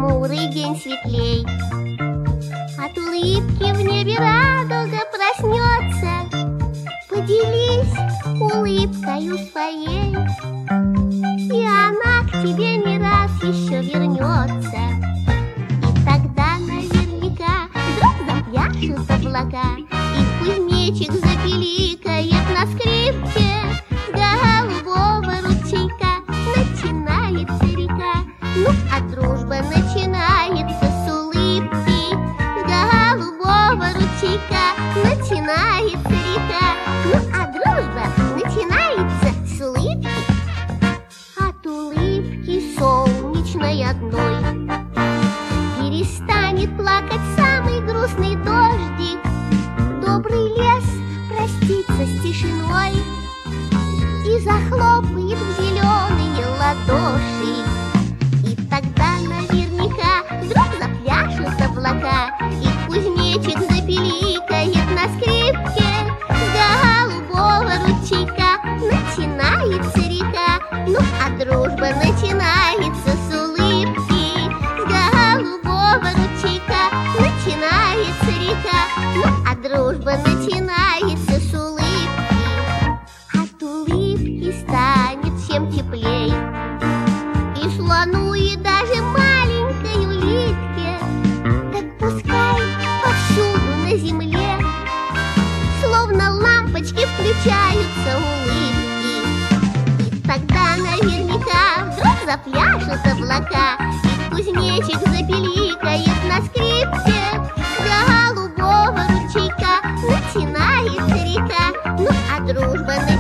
хмурый день светлей. От улыбки в небе радуга проснется. Поделись улыбкою своей, и она к тебе не раз еще вернется. И тогда наверняка вдруг запляшут облака, и кузнечик запиликает на скрипке. С голубого ручейка начинается река, ну а дружба начинается с улыбки. С голубого ручейка начинается река, ну а дружба начинается с улыбки. От улыбки солнечной одной перестанет плакать самый грустный дождик. Добрый лес простится с тишиной и захлопает в зеленые ладоши. И тогда наверняка вдруг запляшут облака, и кузнечик запиликает на скрипке. С голубого ручейка начинается река, ну а дружба начинается с улыбки. С голубого ручейка начинается река, ну а дружба начинается с улыбки. От улыбки станет всем теплей, и слону, и даже маленькой улитке. Так пускай повсюду на земле словно лампочки включаются улыбки. И тогда наверняка вдруг запляшут облака, и кузнечик запиликает на скрипке. С голубого ручейка начинается река, ну а дружба начинается